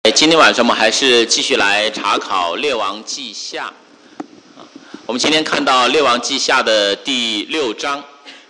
今天晚上我们还是继续来查考《列王纪下》。我们今天看到《列王纪下》的第6章。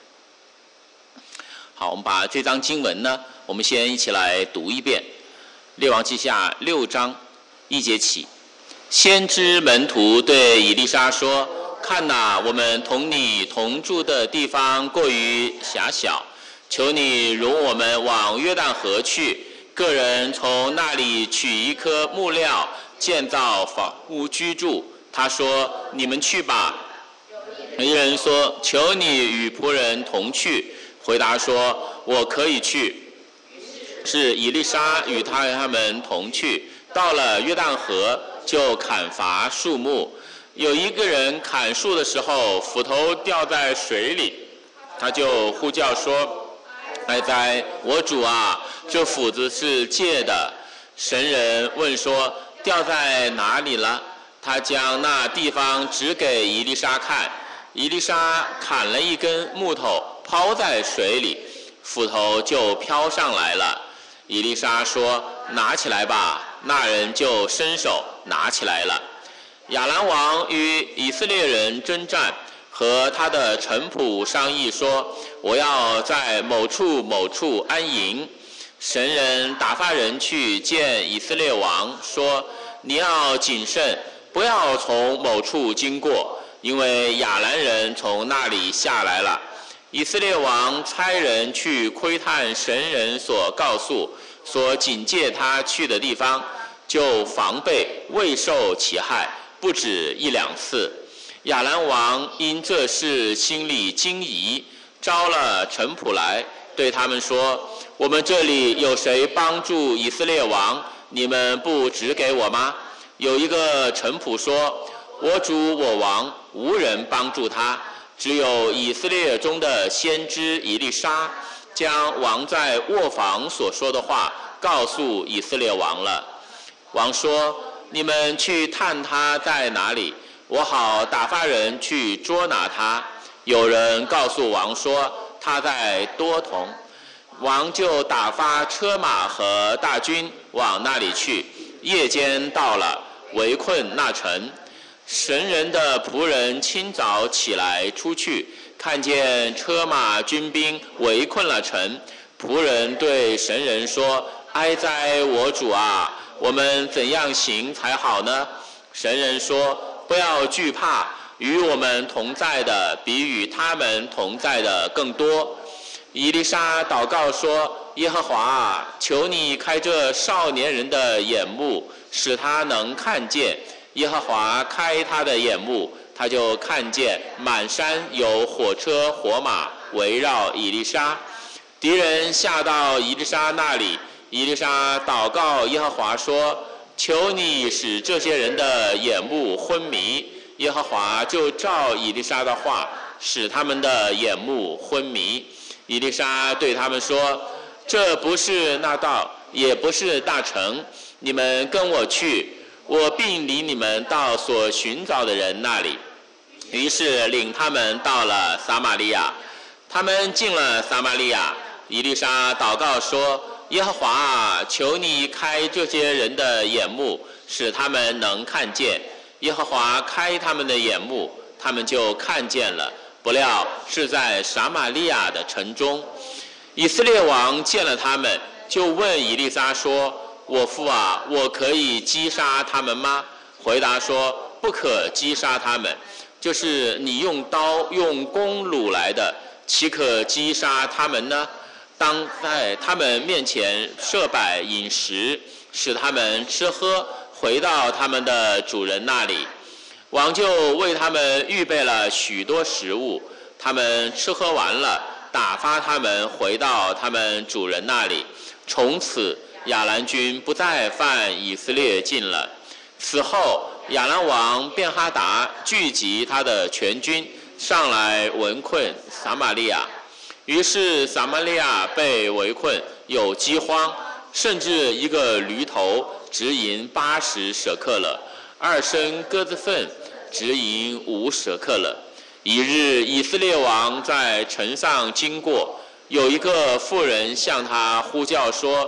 好，我们把这章经文呢，我们先一起来读一遍。《列王纪下》6章1节起，先知门徒对以利沙说：“看哪，我们同你同住的地方过于狭小，求你容我们往约旦河去。”个人从那里取一棵木料，建造房屋居住。他说：“你们去吧。”一人说：“求你与仆人同去。”回答说：“我可以去。”是以利沙与他们同去，到了约旦河，就砍伐树木。有一个人砍树的时候，斧头掉在水里，他就呼叫说：“哀哉，我主啊！这斧子是借的。”神人问说：“掉在哪里了？”他将那地方指给以利沙看。以利沙砍了一根木头，抛在水里，斧头就飘上来了。以利沙说：“拿起来吧。”那人就伸手拿起来了。亚兰王与以色列人征战，和他的臣仆商议说：“我要在某处某处安营。”神人打发人去见以色列王，说：“你要谨慎，不要从某处经过，因为亚兰人从那里下来了。”以色列王差人去窥探神人所告诉、所警戒他去的地方，就防备未受其害，不止1、2次。亚兰王因这事心里惊疑，招了臣仆来，对他们说：“我们这里有谁帮助以色列王？你们不指给我吗？”有一个臣仆说：“我主我王无人帮助他，只有以色列中的先知以利沙，将王在卧房所说的话告诉以色列王了。”王说：“你们去探他在哪里，我好打发人去捉拿他。”有人告诉王说：“他在多同。”王就打发车马和大军往那里去，夜间到了，围困那城。神人的仆人清早起来出去，看见车马军兵围困了城。仆人对神人说：“哀哉，我主啊！我们怎样行才好呢？”神人说：“不要惧怕，与我们同在的比与他们同在的更多。”以利沙祷告说：“耶和华啊，求你开这少年人的眼目，使他能看见。”耶和华开他的眼目，他就看见满山有火车火马围绕以利沙。敌人下到以利沙那里，以利沙祷告耶和华说：“求你使这些人的眼目昏迷。”耶和华就照以利沙的话，使他们的眼目昏迷。以利沙对他们说：“这不是那道，也不是大城，你们跟我去，我必领你们到所寻找的人那里。”于是领他们到了撒玛利亚。他们进了撒玛利亚，以利沙祷告说：“耶和华啊，求你开这些人的眼目，使他们能看见。”耶和华开他们的眼目，他们就看见了。不料是在撒玛利亚的城中。以色列王见了他们，就问以利沙说：“我父啊，我可以击杀他们吗？”回答说：“不可击杀他们，就是你用刀用弓掳来的，岂可击杀他们呢？当在他们面前设摆饮食，使他们吃喝，回到他们的主人那里。”王就为他们预备了许多食物，他们吃喝完了，打发他们回到他们主人那里。从此亚兰军不再犯以色列境了。此后亚兰王便哈达聚集他的全军，上来围困撒玛利亚。于是撒玛利亚被围困，有饥荒，甚至一个驴头值银80舍客勒，2升鸽子粪值银5舍客勒。一日，以色列王在城上经过，有一个妇人向他呼叫说：“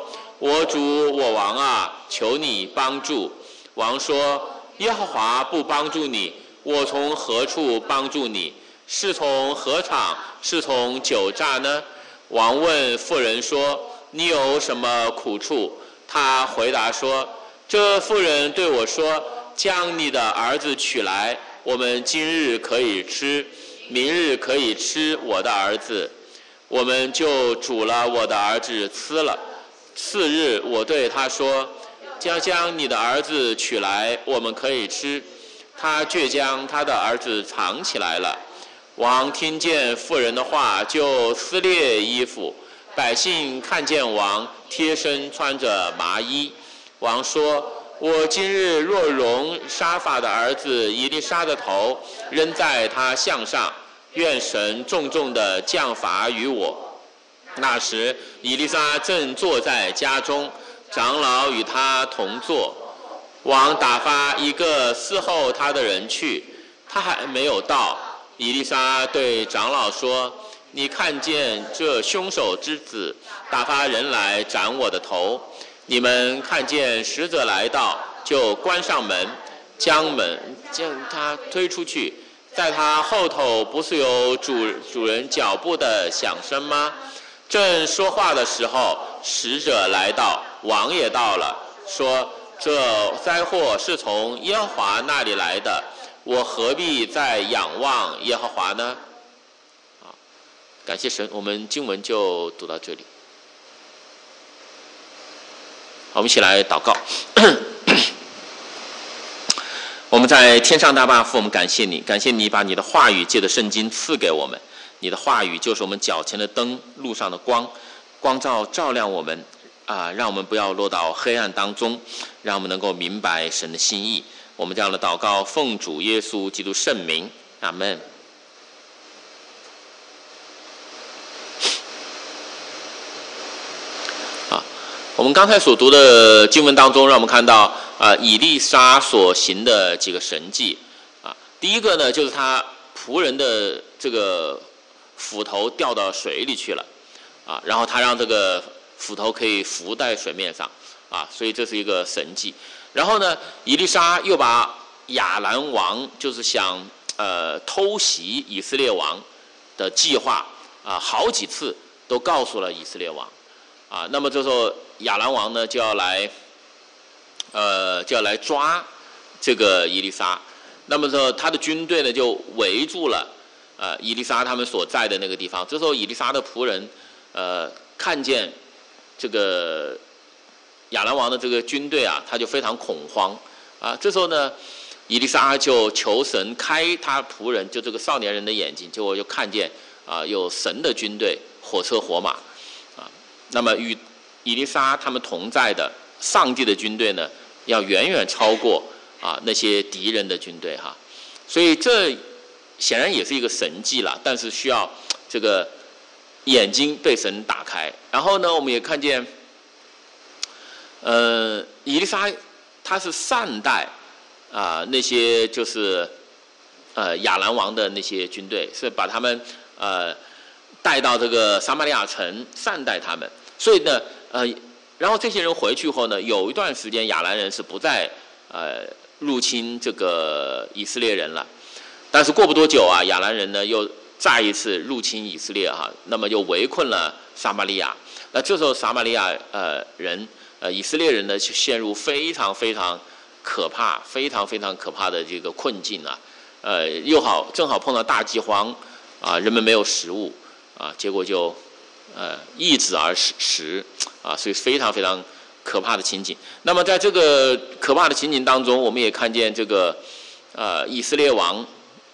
我主我王啊，求你帮助。王说：耶和华不帮助你，我从何处帮助你？是从禾场，是从酒榨呢？王问妇人说：你有什么苦处？他回答说：这妇人对我说，将你的儿子取来，我们今日可以吃，明日可以吃我的儿子。我们就煮了我的儿子吃了。次日我对他说，将你的儿子取来，我们可以吃。他却将他的儿子藏起来了。王听见妇人的话，就撕裂衣服。百姓看见王贴身穿着麻衣。王说：我今日若容沙法的儿子以利沙的头扔在他项上，愿神重重的降罚于我。那时以利沙正坐在家中，长老与他同坐。王打发一个伺候他的人去，他还没有到。以利沙对长老说：你看见这凶手之子打发人来斩我的头，你们看见使者来到，就关上门，将他推出去。在他后头不是有主人脚步的响声吗？正说话的时候，使者来到，王也到了，说：这灾祸是从耶和华那里来的，我何必再仰望耶和华呢？感谢神，我们经文就读到这里。好，我们一起来祷告。我们在天上大爸父，我们感谢你，感谢你把你的话语借着圣经赐给我们。你的话语就是我们脚前的灯，路上的光，光照亮我们让我们不要落到黑暗当中，让我们能够明白神的心意。我们这样的祷告，奉主耶稣基督圣名，阿们。我们刚才所读的经文当中，让我们看到以利沙所行的几个神迹第一个呢，就是他仆人的这个斧头掉到水里去了然后他让这个斧头可以浮在水面上所以这是一个神迹。然后呢，以利沙又把亚兰王就是想偷袭以色列王的计划好几次都告诉了以色列王那么这时候亚兰王呢就要来抓这个以利沙。那么说他的军队呢就围住了以利沙他们所在的那个地方。这时候以利沙的仆人看见这个亚兰王的这个军队他就非常恐慌这时候呢，以利沙就求神开他仆人就这个少年人的眼睛，结果就看见有神的军队火车火马那么与以利沙他们同在的上帝的军队呢，要远远超过那些敌人的军队所以这显然也是一个神迹了，但是需要这个眼睛被神打开。然后呢，我们也看见以利沙他是善待那些就是亚兰王的那些军队，是把他们带到这个撒玛利亚城，善待他们。所以呢然后这些人回去后呢，有一段时间亚兰人是不再入侵这个以色列人了。但是过不多久亚兰人呢又再一次入侵以色列那么就围困了撒玛利亚。那这时候撒玛利亚人以色列人呢就陷入非常非常可怕、非常非常可怕的这个困境正好碰到大饥荒人们没有食物结果就易子而食所以非常非常可怕的情景。那么在这个可怕的情景当中，我们也看见这个以色列王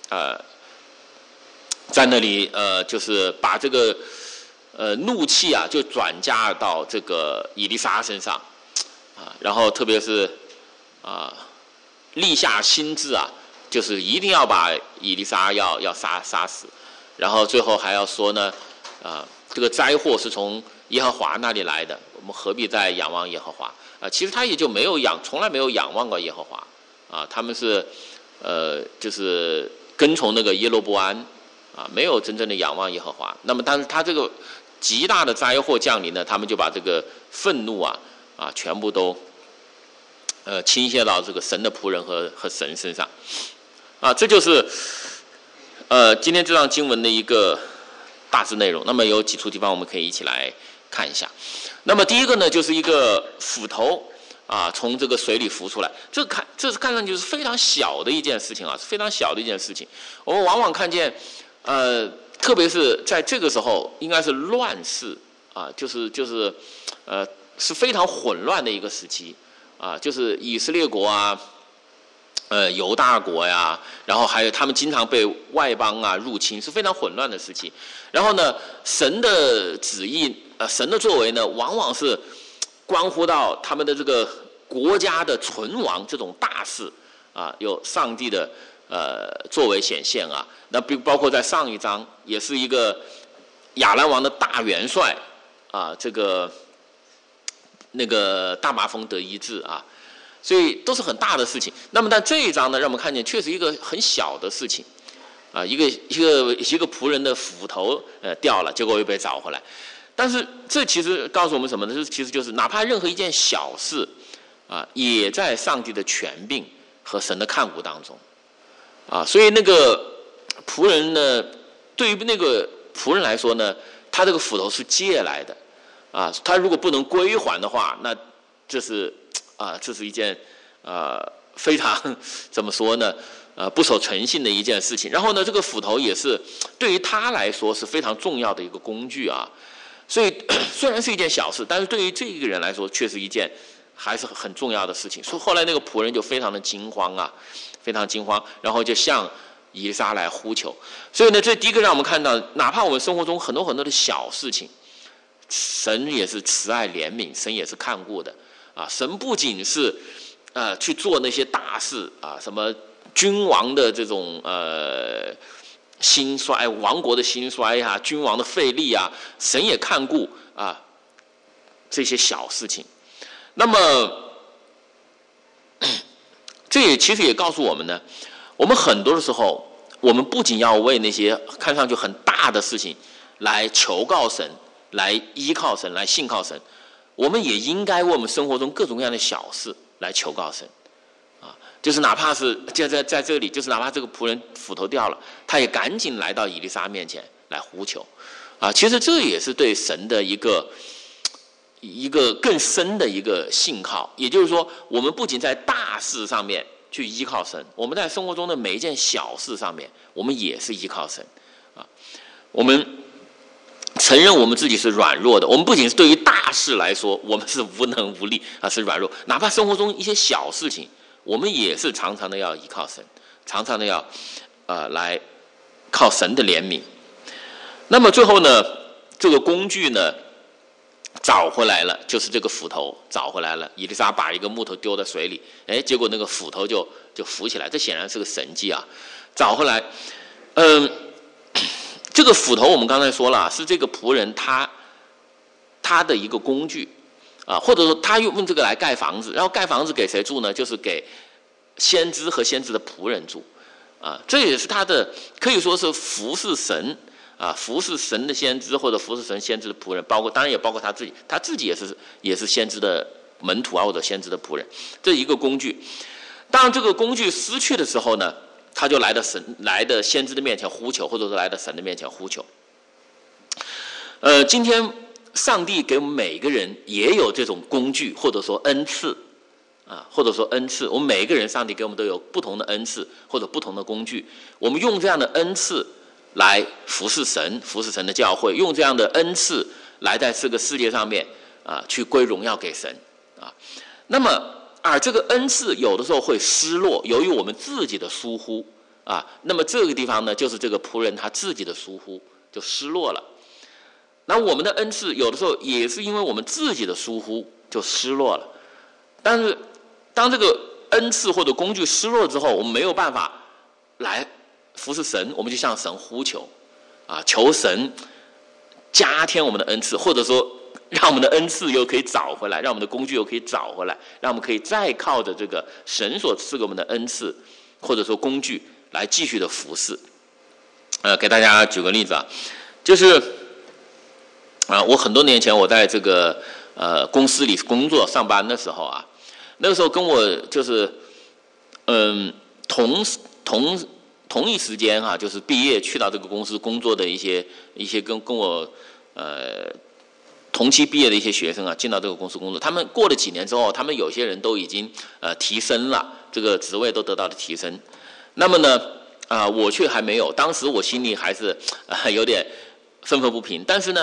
在那里就是把这个怒气就转嫁到这个以利沙身上然后特别是立下心志就是一定要把以利沙要杀死。然后最后还要说呢这个灾祸是从耶和华那里来的，我们何必再仰望耶和华其实他也就从来没有仰望过耶和华他们是就是跟从那个耶罗波安没有真正的仰望耶和华。那么但是他这个极大的灾祸降临呢，他们就把这个愤怒啊，全部都倾泻到这个神的仆人和神身上，啊，这就是今天这章经文的一个大致内容。那么有几处地方我们可以一起来看一下。那么第一个呢，就是一个斧头啊，从这个水里浮出来，这是看上去是非常小的一件事情啊，是非常小的一件事情。我们往往看见特别是在这个时候，应该是乱世啊，是非常混乱的一个时期啊，就是以色列国啊，犹大国呀，然后还有他们经常被外邦啊入侵，是非常混乱的时期。然后呢，神的旨意，神的作为呢，往往是关乎到他们的这个国家的存亡这种大事啊，有上帝的作为显现啊。那包括在上一章，也是一个亚兰王的大元帅啊，那个大麻风得医治啊，所以都是很大的事情。那么但这一章呢，让我们看见确实一个很小的事情啊，一个仆人的斧头掉了，结果又被找回来。但是这其实告诉我们什么呢？其实就是哪怕任何一件小事啊，也在上帝的权柄和神的看顾当中啊。所以那个仆人呢，对于那个仆人来说呢，他这个斧头是借来的啊，他如果不能归还的话，那这是一件非常怎么说呢？不守诚信的一件事情。然后呢，这个斧头也是对于他来说是非常重要的一个工具啊。所以虽然是一件小事，但是对于这个人来说，却是一件还是很重要的事情。所以后来那个仆人就非常的惊慌啊，非常惊慌，然后就向以利沙来呼求。所以呢，这第一个让我们看到，哪怕我们生活中很多很多的小事情，神也是慈爱怜悯，神也是看顾的啊。神不仅是去做那些大事啊，什么君王的这种兴衰，王国的兴衰啊，君王的废立啊，神也看顾啊这些小事情。那么这也其实也告诉我们呢，我们很多的时候，我们不仅要为那些看上去很大的事情来求告神，来依靠神，来信靠神，我们也应该为我们生活中各种各样的小事来求告神啊。就是哪怕是在这里，就是哪怕这个仆人斧头掉了，他也赶紧来到以利沙面前来呼求啊。其实这也是对神的一个更深的一个信靠。也就是说，我们不仅在大事上面去依靠神，我们在生活中的每一件小事上面，我们也是依靠神啊。我们承认我们自己是软弱的，我们不仅是对于大事来说，我们是无能无力啊，是软弱，哪怕生活中一些小事情，我们也是常常的要依靠神，常常的要来靠神的怜悯。那么最后呢，这个工具呢找回来了，就是这个斧头找回来了。以利沙把一个木头丢在水里，结果那个斧头就浮起来，这显然是个神迹啊！找回来，这个斧头我们刚才说了，是这个仆人他的一个工具啊，或者说他用这个来盖房子，然后盖房子给谁住呢？就是给先知和先知的仆人住啊。这也是他的可以说是服侍神啊，服侍神的先知或者服侍神先知的仆人，当然也包括他自己也是先知的门徒啊，或者先知的仆人，这一个工具。当这个工具失去的时候呢，他就来到先知的面前呼求，或者说来到神的面前呼求。今天上帝给我们每个人也有这种工具，或者说恩赐啊，或者说恩赐。我们每一个人，上帝给我们都有不同的恩赐或者不同的工具。我们用这样的恩赐来服侍神，服侍神的教会，用这样的恩赐来在这个世界上面去归荣耀给神啊。那么这个恩赐有的时候会失落，由于我们自己的疏忽啊。那么这个地方呢，就是这个仆人他自己的疏忽就失落了。那我们的恩赐有的时候也是因为我们自己的疏忽就失落了。但是当这个恩赐或者工具失落之后，我们没有办法来服侍神，我们就向神呼求啊，求神加添我们的恩赐，或者说让我们的恩赐又可以找回来，让我们的工具又可以找回来，让我们可以再靠着这个神所赐给我们的恩赐或者说工具来继续的服侍。给大家举个例子啊，就是我很多年前我在这个公司里工作上班的时候啊，那个时候跟我就是同一时间哈，就是毕业去到这个公司工作的一些跟我同期毕业的一些学生啊，进到这个公司工作，他们过了几年之后，他们有些人都已经提升了，这个职位都得到了提升。那么呢我却还没有，当时我心里还是有点愤愤不平。但是呢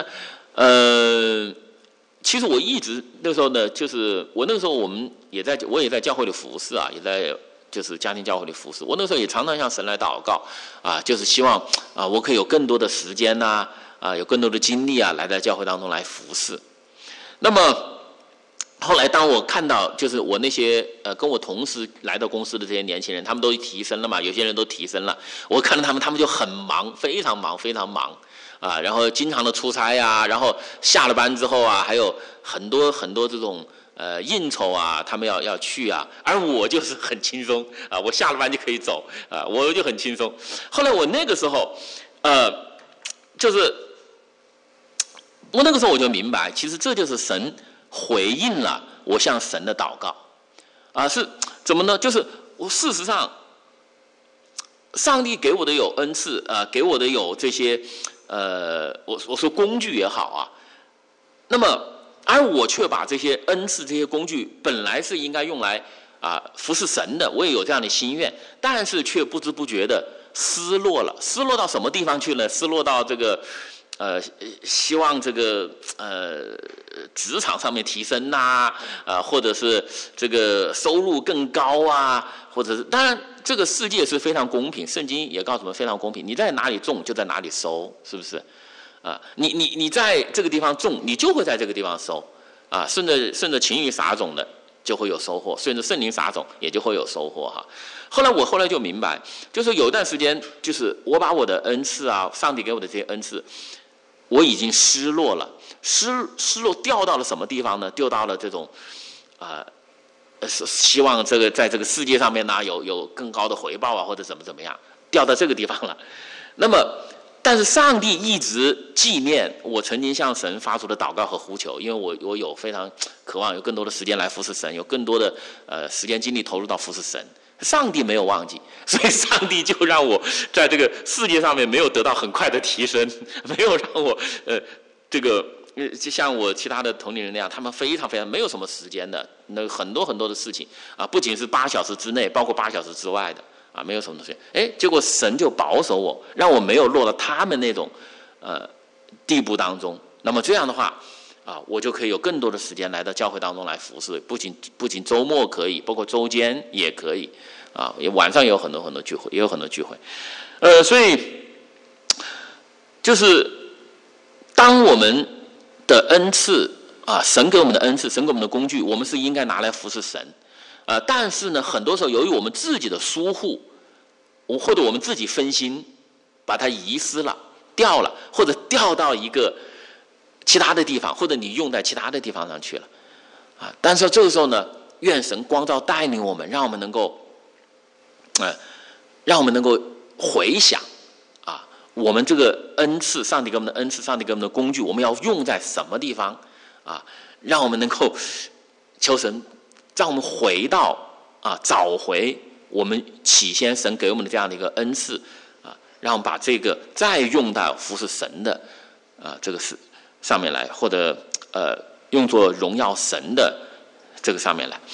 其实我一直那时候呢，就是我那个时候我也在教会里服侍啊，也在就是家庭教会里服侍。我那时候也常常向神来祷告啊，就是希望我可以有更多的时间呐有更多的精力来在教会当中来服侍。那么后来当我看到就是我那些跟我同时来到公司的这些年轻人，他们都提升了嘛，有些人都提升了，我看到他们就很忙，非常忙然后经常的出差然后下了班之后还有很多这种应酬他们要去而我就是很轻松我下了班就可以走我就很轻松。后来我那个时候就是我那个时候我就明白，其实这就是神回应了我向神的祷告是怎么呢？就是我事实上上帝给我的有恩赐给我的有这些我说工具也好那么而我却把这些恩赐这些工具本来是应该用来服侍神的，我也有这样的心愿，但是却不知不觉的失落了。失落到什么地方去了？失落到这个希望这个职场上面提升或者是这个收入更高或者是当然这个世界是非常公平，圣经也告诉我们非常公平，你在哪里种就在哪里收，是不是你在这个地方种，你就会在这个地方收顺着情欲撒种的就会有收获，顺着圣灵撒种也就会有收获后来就明白，就是有一段时间，就是我把我的恩赐上帝给我的这些恩赐，我已经失落了，失落掉到了什么地方呢？掉到了这种希望这个在这个世界上面有更高的回报或者怎么样，掉到这个地方了。那么但是上帝一直纪念我曾经向神发出的祷告和呼求，因为我有非常渴望有更多的时间来服侍神，有更多的时间精力投入到服侍神，上帝没有忘记，所以上帝就让我在这个世界上面没有得到很快的提升，没有让我这个就像我其他的同龄人那样，他们非常没有什么时间的，那很多的事情不仅是8小时之内，包括8小时之外的没有什么东西。结果神就保守我，让我没有落到他们那种地步当中。那么这样的话我就可以有更多的时间来到教会当中来服侍，不仅周末可以，包括周间也可以也晚上也有很多聚会，也有很多聚会。所以就是当我们的恩赐神给我们的恩赐，神给我们的工具，我们是应该拿来服侍神但是呢，很多时候由于我们自己的疏忽，或者我们自己分心，把它遗失了、掉了，或者掉到一个其他的地方，或者你用在其他的地方上去了但是这个时候呢，愿神光照带领我们，让我们能够回想我们这个恩赐，上帝给我们的恩赐，上帝给我们的工具，我们要用在什么地方让我们能够求神让我们回到找回我们起先神给我们的这样的一个恩赐让我们把这个再用到服侍神的这个事上面来，或者用作荣耀神的这个上面来。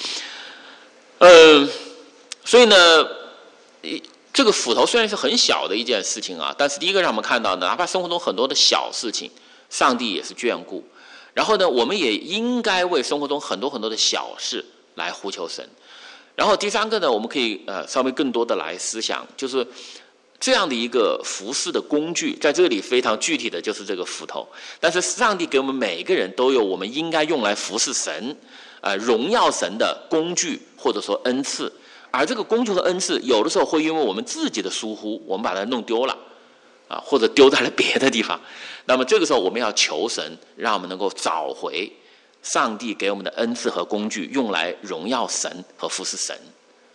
所以呢这个斧头虽然是很小的一件事情但是第一个让我们看到呢，哪怕生活中很多的小事情，上帝也是眷顾。然后呢，我们也应该为生活中很多的小事来呼求神。然后第三个呢，我们可以稍微更多的来思想，就是这样的一个服侍的工具，在这里非常具体的就是这个斧头。但是上帝给我们每一个人都有我们应该用来服侍神荣耀神的工具或者说恩赐。而这个工具和恩赐有的时候会因为我们自己的疏忽，我们把它弄丢了或者丢在了别的地方。那么这个时候我们要求神让我们能够找回上帝给我们的恩赐和工具，用来荣耀神和服侍神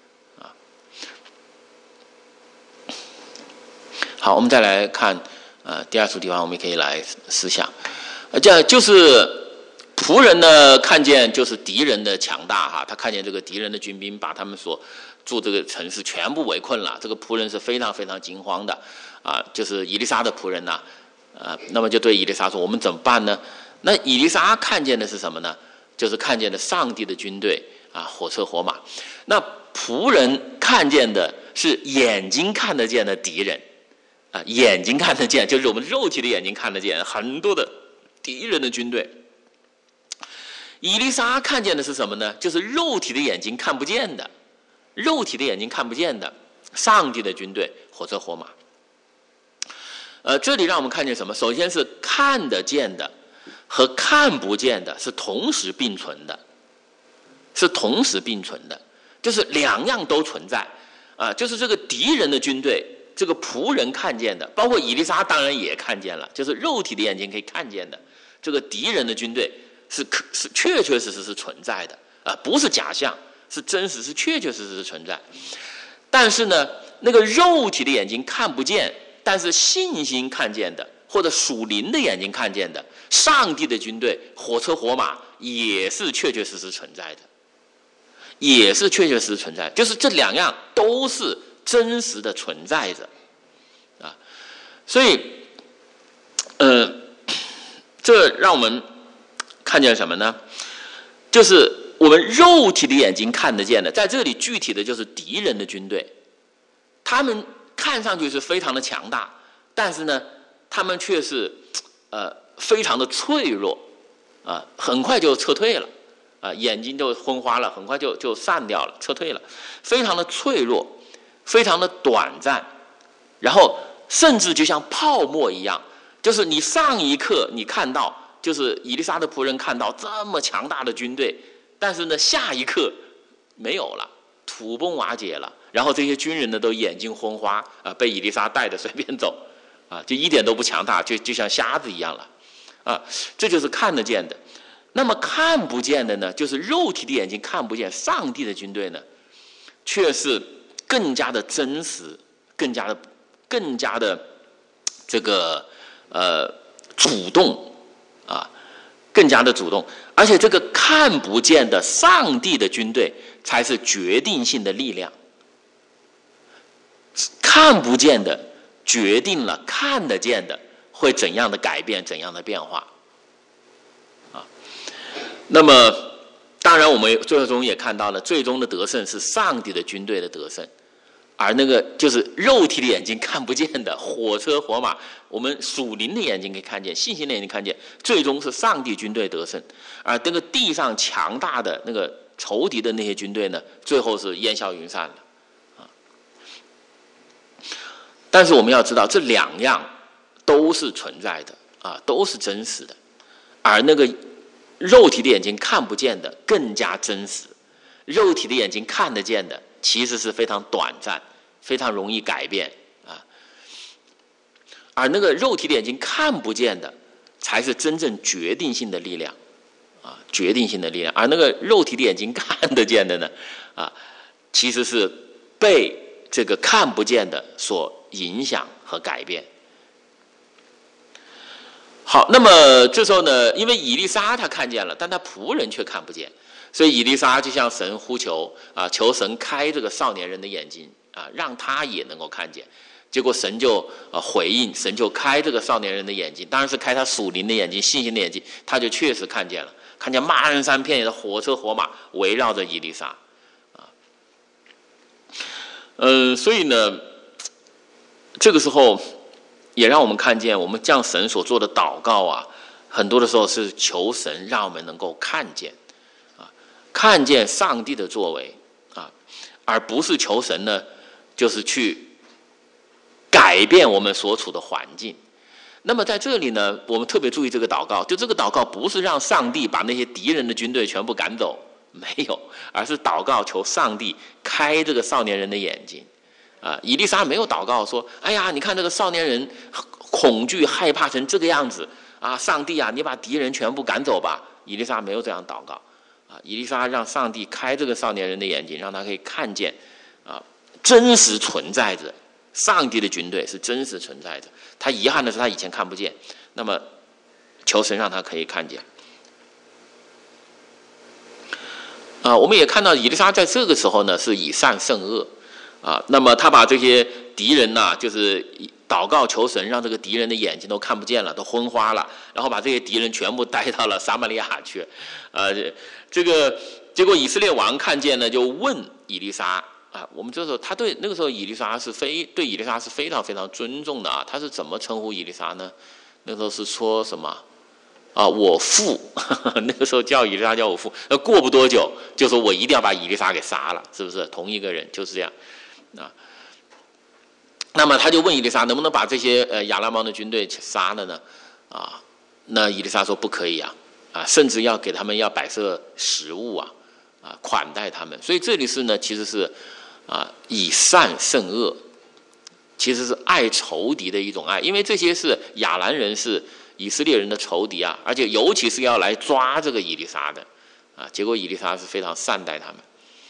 好，我们再来看第二处地方，我们也可以来思想这就是仆人呢看见就是敌人的强大哈，他看见这个敌人的军兵把他们所住这个城市全部围困了，这个仆人是非常非常惊慌的啊，就是以利沙的仆人呐，那么就对以利沙说：“我们怎么办呢？”那以利沙看见的是什么呢？就是看见了上帝的军队啊，火车火马。那仆人看见的是眼睛看得见的敌人啊，眼睛看得见，就是我们肉体的眼睛看得见很多的敌人的军队。以利沙看见的是什么呢？就是肉体的眼睛看不见的，肉体的眼睛看不见的上帝的军队，火车火马。这里让我们看见什么？首先是看得见的和看不见的是同时并存的，是同时并存的，就是两样都存在啊。就是这个敌人的军队，这个仆人看见的，包括以利沙当然也看见了，就是肉体的眼睛可以看见的，这个敌人的军队是确确实实是存在的啊，不是假象，是真实，是确确实实是存在。但是呢，那个肉体的眼睛看不见，但是信心看见的，或者属灵的眼睛看见的，上帝的军队，火车火马也是确确实实存在的，也是确确实实存在，就是这两样都是真实的存在着啊。所以，这让我们看见什么呢？就是我们肉体的眼睛看得见的，在这里具体的就是敌人的军队，他们看上去是非常的强大，但是呢，他们却是非常的脆弱啊，很快就撤退了啊，眼睛就昏花了，很快就散掉了，撤退了，非常的脆弱，非常的短暂，然后甚至就像泡沫一样，就是你上一刻你看到，就是以利沙的仆人看到这么强大的军队，但是呢，下一刻没有了，土崩瓦解了，然后这些军人呢都眼睛昏花啊，被以利沙带着随便走啊，就一点都不强大，就像瞎子一样了啊，这就是看得见的。那么看不见的呢，就是肉体的眼睛看不见，上帝的军队呢，却是更加的真实，更加的这个主动啊，更加的主动，而且这个看不见的上帝的军队才是决定性的力量，看不见的决定了看得见的会怎样的改变，怎样的变化啊。那么当然我们最终也看到了，最终的得胜是上帝的军队的得胜，而那个就是肉体的眼睛看不见的火车火马，我们属灵的眼睛可以看见，信心的眼睛看见，最终是上帝军队得胜，而那个地上强大的那个仇敌的那些军队呢，最后是烟消云散了啊。但是我们要知道，这两样都是存在的啊，都是真实的，而那个肉体的眼睛看不见的更加真实，肉体的眼睛看得见的其实是非常短暂，非常容易改变啊。而那个肉体的眼睛看不见的，才是真正决定性的力量啊，决定性的力量。而那个肉体的眼睛看得见的呢，啊，其实是被这个看不见的所影响和改变。好，那么这时候呢，因为以利沙他看见了，但他仆人却看不见，所以以利沙就向神呼求啊，求神开这个少年人的眼睛啊，让他也能够看见。结果神就回应，神就开这个少年人的眼睛，当然是开他属灵的眼睛、信心的眼睛，他就确实看见了，看见漫山遍野的火车火马围绕着以利沙啊。所以呢，这个时候也让我们看见，我们向神所做的祷告啊，很多的时候是求神让我们能够看见啊，看见上帝的作为啊，而不是求神呢，就是去改变我们所处的环境。那么在这里呢，我们特别注意这个祷告，就这个祷告不是让上帝把那些敌人的军队全部赶走，没有，而是祷告求上帝开这个少年人的眼睛啊。以利沙没有祷告说，哎呀，你看这个少年人恐惧害怕成这个样子啊，上帝啊，你把敌人全部赶走吧。以利沙没有这样祷告啊，以利沙让上帝开这个少年人的眼睛，让他可以看见啊，真实存在着上帝的军队是真实存在着。他遗憾的是他以前看不见，那么求神让他可以看见。 我们也看到以利沙在这个时候呢是以善胜恶那么他把这些敌人呐，就是祷告求神，让这个敌人的眼睛都看不见了，都昏花了，然后把这些敌人全部带到了撒玛利亚去，这个结果以色列王看见呢，就问以利沙我们这时候他对那个时候以利沙是对以利沙是非常非常尊重的他是怎么称呼以利沙呢？那个时候是说什么我父那个时候叫以利沙叫我父，那过不多久就说我一定要把以利沙给杀了，是不是同一个人就是这样那么他就问以利沙能不能把这些亚兰王的军队杀了呢？那以利沙说不可以甚至要给他们要摆设食物款待他们。所以这里是呢，其实是以善胜恶，其实是爱仇敌的一种爱，因为这些是亚兰人是以色列人的仇敌而且尤其是要来抓这个以利沙的结果以利沙是非常善待他们。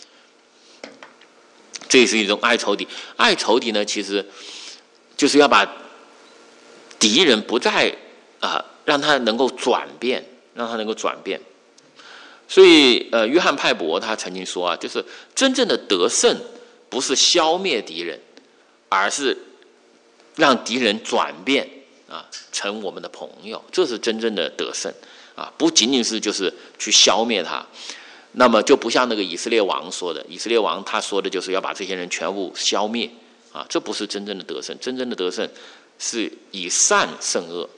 这也是一种爱仇敌。爱仇敌呢，其实就是要把敌人不再让他能够转变，让他能够转变。所以约翰派伯他曾经说就是真正的得胜不是消灭敌人，而是让敌人转变成我们的朋友，这是真正的得胜不仅仅是就是去消灭他。那么就不像那个以色列王说的，以色列王他说的就是要把这些人全部消灭这不是真正的得胜。真正的得胜是以善胜恶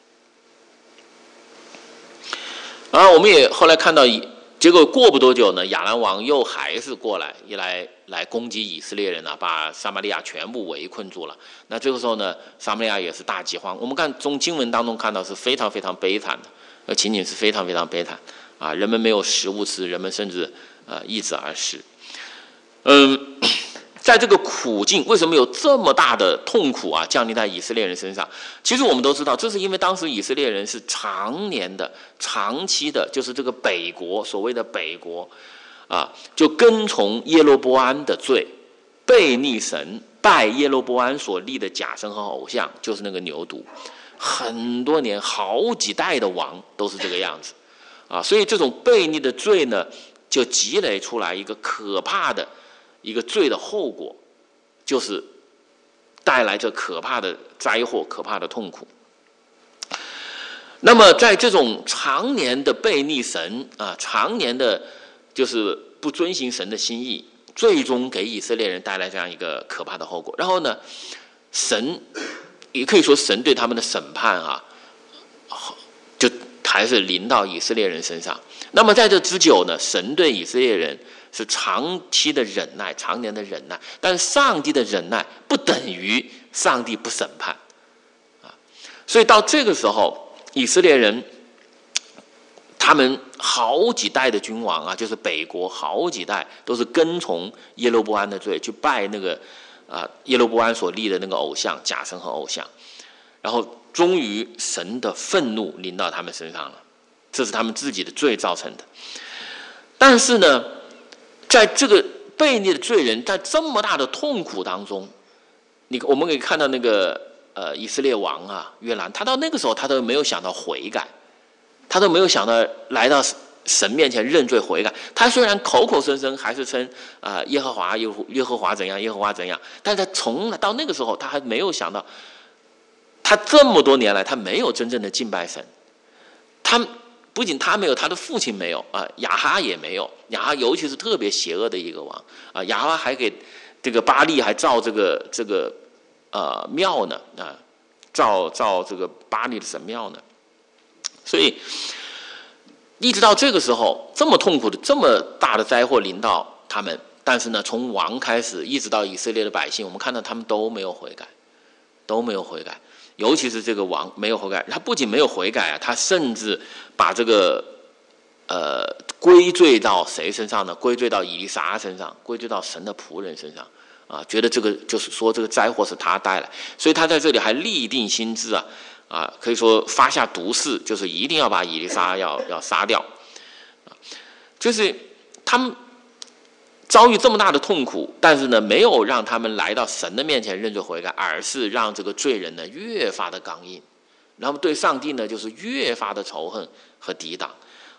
我们也后来看到结果过不多久呢，亚兰王又还是过来来攻击以色列人把撒玛利亚全部围困住了。那这个时候呢，撒玛利亚也是大饥荒。我们看从经文当中看到是非常非常悲惨的情景，是非常非常悲惨人们没有食物吃，人们甚至易子而死。在这个苦境，为什么有这么大的痛苦降临在以色列人身上？其实我们都知道，这是因为当时以色列人是长期的，就是这个北国，所谓的北国就跟从耶罗波安的罪，悖逆神，拜耶罗波安所立的假神和偶像，就是那个牛犊。很多年，好几代的王都是这个样子所以这种悖逆的罪呢，就积累出来一个可怕的一个罪的后果，就是带来这可怕的灾祸、可怕的痛苦。那么在这种常年的悖逆神常年的就是不遵行神的心意，最终给以色列人带来这样一个可怕的后果。然后呢，神也可以说神对他们的审判就还是临到以色列人身上。那么在这之久呢，神对以色列人是长期的忍耐，常年的忍耐，但是上帝的忍耐不等于上帝不审判所以到这个时候，以色列人他们好几代的君王就是北国好几代都是跟从耶罗波安的罪，去拜那个耶罗波安所立的那个偶像，假神和偶像，然后终于神的愤怒临到他们身上了，这是他们自己的罪造成的。但是呢，在这个悖逆的罪人在这么大的痛苦当中，我们可以看到那个以色列王约兰，他到那个时候他都没有想到悔改，他都没有想到来到神面前认罪悔改。他虽然口口声声还是称耶和华怎样，耶和华怎样，但是他从来到那个时候他还没有想到，他这么多年来他没有真正的敬拜神。他不仅他没有，他的父亲没有亚哈也没有。亚哈尤其是特别邪恶的一个王亚哈还给这个巴力还造这个庙呢造这个巴力的神庙呢。所以一直到这个时候，这么痛苦的这么大的灾祸临到他们，但是呢，从王开始一直到以色列的百姓，我们看到他们都没有悔改，都没有悔改。尤其是这个王没有悔改，他不仅没有悔改他甚至把这个归罪到谁身上呢？归罪到以利沙身上，归罪到神的仆人身上觉得这个就是说这个灾祸是他带来，所以他在这里还立定心志可以说发下毒誓，就是一定要把以利沙要杀掉就是他们遭遇这么大的痛苦，但是呢，没有让他们来到神的面前认罪悔改，而是让这个罪人呢越发的刚硬，然后对上帝呢就是越发的仇恨和抵挡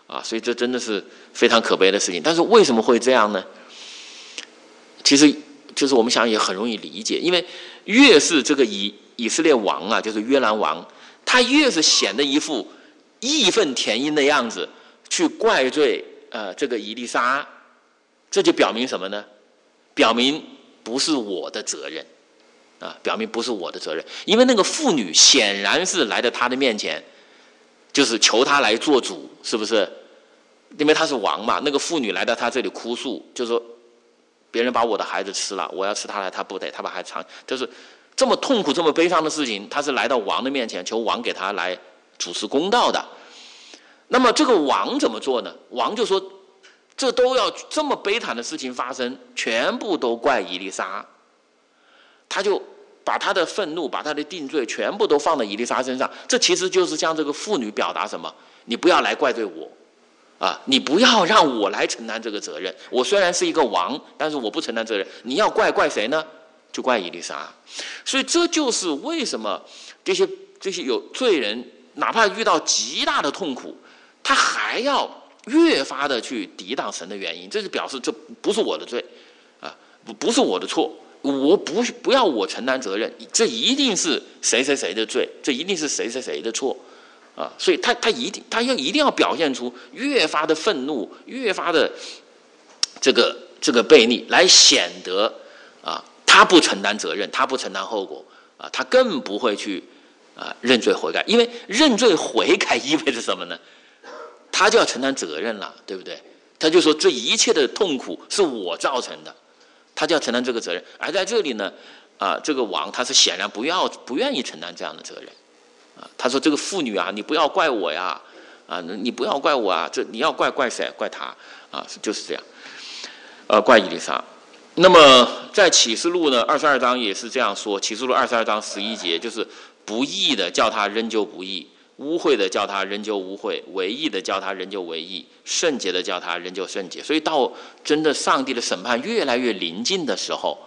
所以这真的是非常可悲的事情。但是为什么会这样呢？其实就是我们想也很容易理解，因为越是这个以色列王啊，就是约兰王，他越是显得一副义愤填膺的样子，去怪罪这个以利沙，这就表明什么呢？表明不是我的责任表明不是我的责任，因为那个妇女显然是来到他的面前，就是求他来做主，是不是？因为他是王嘛，那个妇女来到他这里哭诉，就说别人把我的孩子吃了，我要吃他来，他不得，他把孩子藏，就是这么痛苦、这么悲伤的事情，他是来到王的面前，求王给他来主持公道的。那么这个王怎么做呢？王就说，这都要这么悲惨的事情发生，全部都怪以利沙。他就把他的愤怒、把他的定罪全部都放在以利沙身上。这其实就是向这个妇女表达什么？你不要来怪罪我。你不要让我来承担这个责任。我虽然是一个王，但是我不承担责任。你要怪谁呢？就怪以利沙。所以这就是为什么这些有罪人，哪怕遇到极大的痛苦，他还要越发的去抵挡神的原因。这是表示这不是我的罪不是我的错，我不要我承担责任，这一定是谁谁谁的罪，这一定是谁谁谁的错。所以他一定要表现出越发的愤怒，越发的这个悖逆，来显得他不承担责任，他不承担后果他更不会去认罪悔改。因为认罪悔改意味着什么呢？他就要承担责任了，对不对？他就说这一切的痛苦是我造成的，他就要承担这个责任。而在这里呢这个王他是显然不愿意承担这样的责任。他说这个妇女你不要怪我呀，你不要怪我这你要怪谁？怪他就是这样，怪以利沙。那么在启示录呢22章也是这样说，启示录22章11节，就是不义的叫他仍旧不义，污秽的叫他仍旧污秽，违义的叫他仍旧违义，圣洁的叫他仍旧圣洁。所以到真的上帝的审判越来越临近的时候，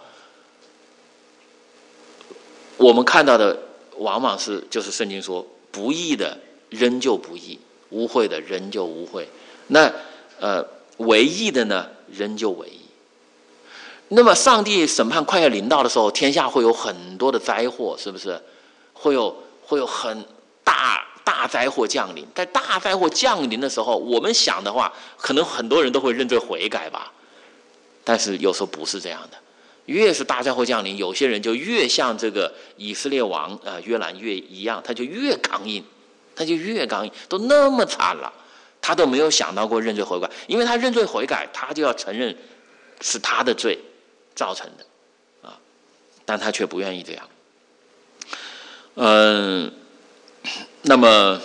我们看到的往往就是圣经说不义的仍旧不义，污秽的仍旧污秽，那违义的呢仍旧违义。那么上帝审判快要临到的时候，天下会有很多的灾祸，是不是？会有很大灾祸降临。在大灾祸降临的时候，我们想的话，可能很多人都会认罪悔改吧，但是有时候不是这样的。越是大灾祸降临，有些人就越像这个以色列王约兰越一样，他就越刚硬，都那么惨了，他都没有想到过认罪悔改。因为他认罪悔改，他就要承认是他的罪造成的但他却不愿意这样。那么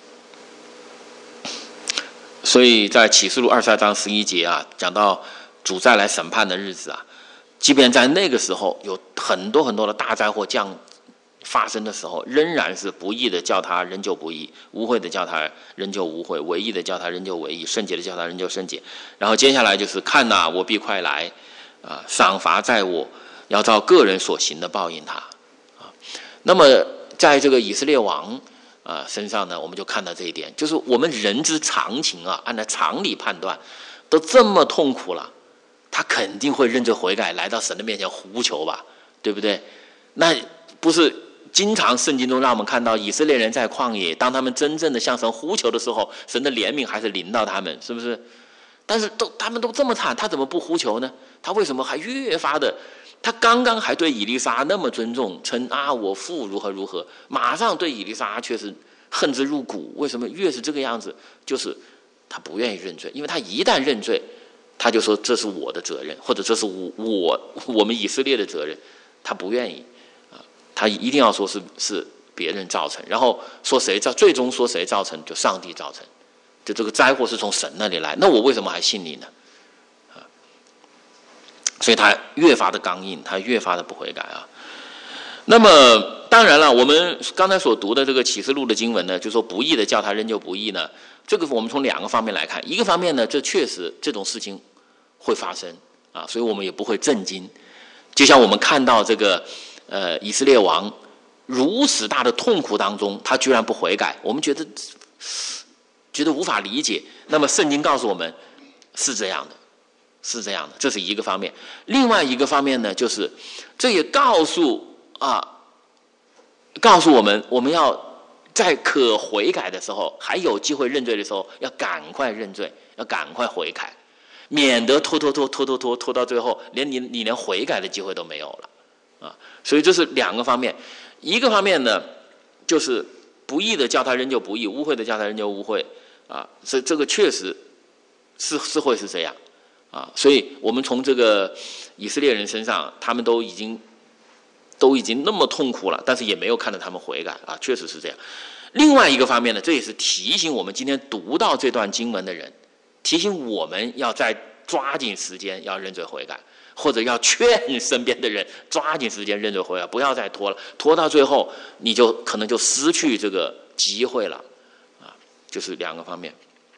所以在启示录22章11节讲到主再来审判的日子即便在那个时候有很多很多的大灾祸发生的时候，仍然是不义的叫他仍旧不义，污秽的叫他仍旧污秽，违义的叫他仍旧违义，圣洁的叫他仍旧圣洁。然后接下来就是看我必快来赏罚在我，要照个人所行的报应他那么在这个以色列王身上呢，我们就看到这一点，就是我们人之常情按照常理判断，都这么痛苦了，他肯定会认罪悔改，来到神的面前呼求吧，对不对？那不是经常圣经中让我们看到以色列人在旷野，当他们真正的向神呼求的时候，神的怜悯还是临到他们，是不是？但是他们都这么惨，他怎么不呼求呢？他为什么还越发的？他刚刚还对以利沙那么尊重，称我父如何如何，马上对以利沙却是恨之入骨。为什么越是这个样子？就是他不愿意认罪，因为他一旦认罪，他就说这是我的责任，或者这是我们以色列的责任，他不愿意他一定要说是别人造成，然后说最终说谁造成，就上帝造成，就这个灾祸是从神那里来，那我为什么还信你呢？所以他越发的刚硬，他越发的不悔改那么当然了，我们刚才所读的这个启示录的经文呢，就说不义的叫他仍旧不义呢，这个我们从两个方面来看。一个方面呢，这确实这种事情会发生所以我们也不会震惊。就像我们看到这个以色列王如此大的痛苦当中，他居然不悔改，我们觉得觉得无法理解，那么圣经告诉我们是这样的，是这样的，这是一个方面。另外一个方面呢，就是这也告诉我们，我们要在可悔改的时候，还有机会认罪的时候，要赶快认罪，要赶快悔改，免得拖到最后，连你连悔改的机会都没有了所以这是两个方面。一个方面呢，就是不义的叫他仍旧不义，污秽的叫他仍旧污秽所以这个确实是会是这样所以我们从这个以色列人身上，他们都已经那么痛苦了，但是也没有看到他们悔改确实是这样。另外一个方面呢，这也是提醒我们今天读到这段经文的人，提醒我们要再抓紧时间要认罪悔改，或者要劝身边的人抓紧时间认罪悔改，不要再拖了，拖到最后你就可能就失去这个机会了就是两个方面。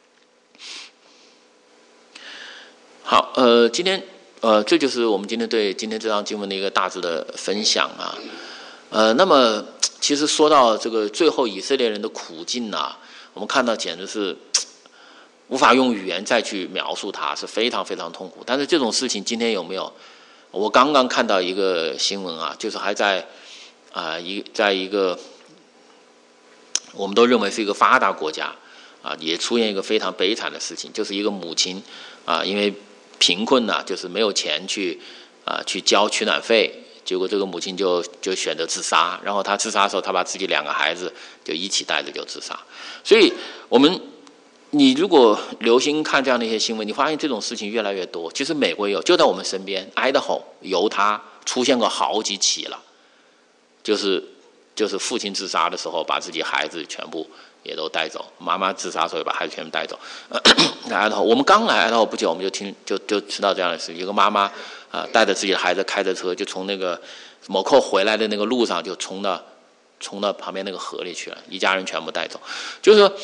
好，今天这就是我们今天对今天这章经文的一个大致的分享那么其实说到这个最后以色列人的苦境我们看到简直是无法用语言再去描述它，是非常非常痛苦。但是这种事情今天有没有？我刚刚看到一个新闻就是还在在一个我们都认为是一个发达国家也出现一个非常悲惨的事情，就是一个母亲因为贫困就是没有钱去交取暖费，结果这个母亲就选择自杀，然后她自杀的时候，她把自己2个孩子就一起带着就自杀。所以你如果留心看这样的一些新闻，你发现这种事情越来越多。其实美国有，就在我们身边 Idaho 犹他出现过好几起了，就是父亲自杀的时候把自己孩子全部也都带走，妈妈自杀的时候也把孩子全部带走。我们刚来Idaho不久，我们就知道这样的事，一个妈妈带着自己的孩子开着车，就从那个某扣回来的那个路上就冲到旁边那个河里去了，一家人全部带走。就是说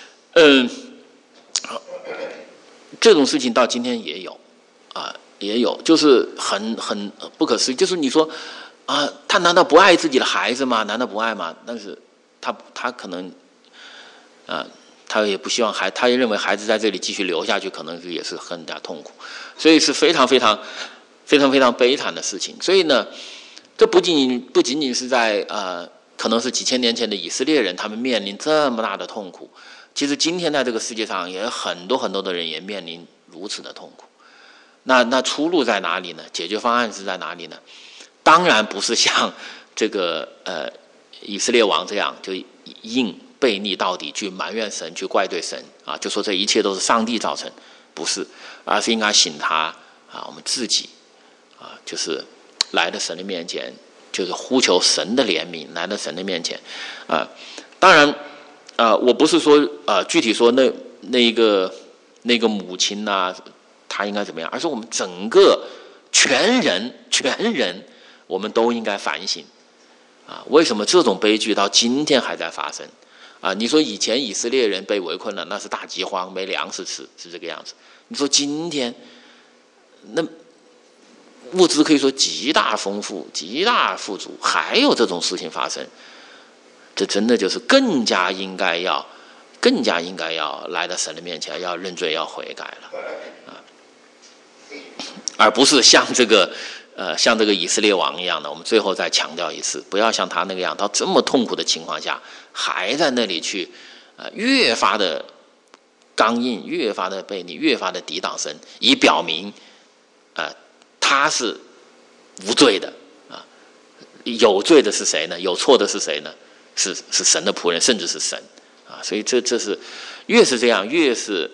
这种事情到今天也有也有，就是很不可思议。就是你说他难道不爱自己的孩子吗？难道不爱吗？但是他可能他也不希望他也认为孩子在这里继续留下去，可能也是更加痛苦，所以是非常非常非常非常悲惨的事情。所以呢，这不仅仅是在可能是几千年前的以色列人，他们面临这么大的痛苦。其实今天在这个世界上也有很多很多的人也面临如此的痛苦。那出路在哪里呢？解决方案是在哪里呢？当然不是像这个以色列王这样就硬悖逆到底，去埋怨神，去怪罪神就说这一切都是上帝造成，不是，而是应该省他我们自己就是来到神的面前，就是呼求神的怜悯，来到神的面前当然我不是说具体说那个母亲她应该怎么样，而是我们整个全人我们都应该反省为什么这种悲剧到今天还在发生你说以前以色列人被围困了，那是大饥荒，没粮食吃，是这个样子。你说今天那物资可以说极大丰富，极大富足，还有这种事情发生，这真的就是更加应该要来到神的面前，要认罪，要悔改了而不是像这个以色列王一样的。我们最后再强调一次，不要像他那个样，到这么痛苦的情况下，还在那里去越发的刚硬，越发的悖逆，越发的抵挡神，以表明他是无罪的有罪的是谁呢？有错的是谁呢？是神的仆人，甚至是神所以这是越是这样，越是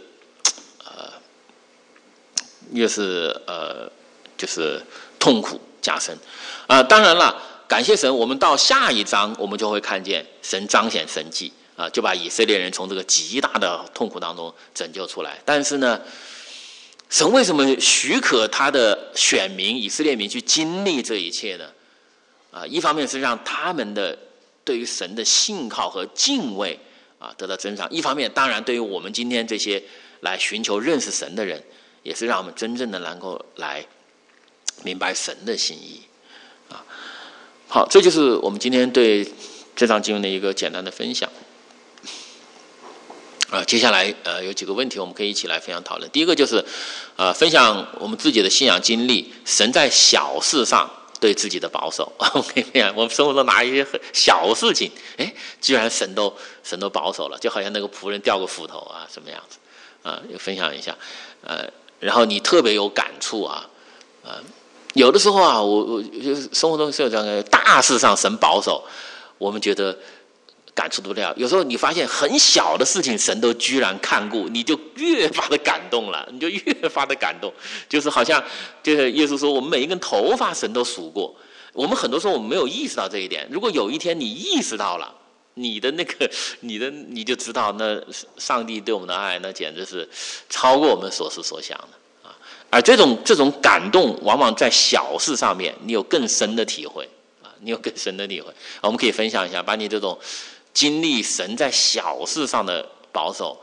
就是痛苦加深当然了，感谢神，我们到下一章我们就会看见神彰显神迹就把以色列人从这个极大的痛苦当中拯救出来。但是呢，神为什么许可他的选民以色列民去经历这一切呢一方面是让他们的对于神的信靠和敬畏得到增长，一方面当然对于我们今天这些来寻求认识神的人，也是让我们真正的能够来明白神的心意好，这就是我们今天对这章经文的一个简单的分享接下来有几个问题我们可以一起来分享讨论。第一个就是分享我们自己的信仰经历，神在小事上对自己的保守。我可以分享我们生活中哪一些小事情，居然神都保守了，就好像那个仆人掉个斧头啊，什么样子分享一下然后你特别有感触有的时候我生活中是有这样的大事上神保守，我们觉得感触不了。有时候你发现很小的事情神都居然看顾，你就越发的感动了，你就越发的感动。就是好像就是耶稣说我们每一根头发神都数过，我们很多时候我们没有意识到这一点。如果有一天你意识到了，你就知道那上帝对我们的爱那简直是超过我们所思所想的而这种感动往往在小事上面你有更深的体会我们可以分享一下，把你这种经历神在小事上的保守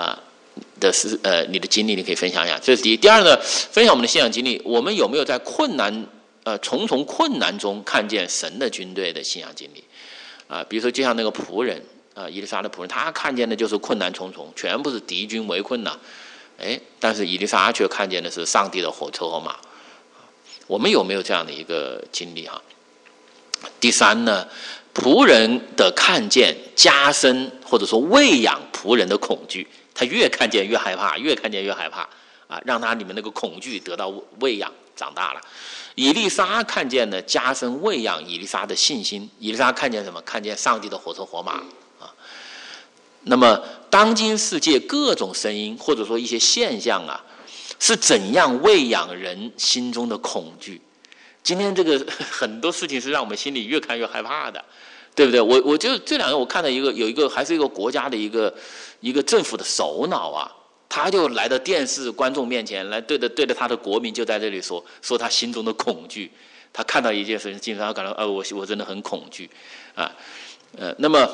你的经历你可以分享一下，这是第一。第二呢，分享我们的信仰经历，我们有没有在重重困难中看见神的军队的信仰经历比如说就像那个仆人以利沙的仆人，他看见的就是困难重重，全部是敌军围困但是以利沙却看见的是上帝的火车和马。我们有没有这样的一个经历第三呢，仆人的看见加深或者说喂养仆人的恐惧，他越看见越害怕，让他里面那个恐惧得到喂养长大了。以利沙看见呢，加深喂养以利沙的信心。以利沙看见什么？看见上帝的火车火马那么当今世界各种声音或者说一些现象是怎样喂养人心中的恐惧？今天这个很多事情是让我们心里越看越害怕的，对不对？我就这两个我看到有一个还是一个国家的一个政府的首脑他就来到电视观众面前来对着他的国民就在这里说他心中的恐惧。他看到一件事情，经常感到我真的很恐惧那么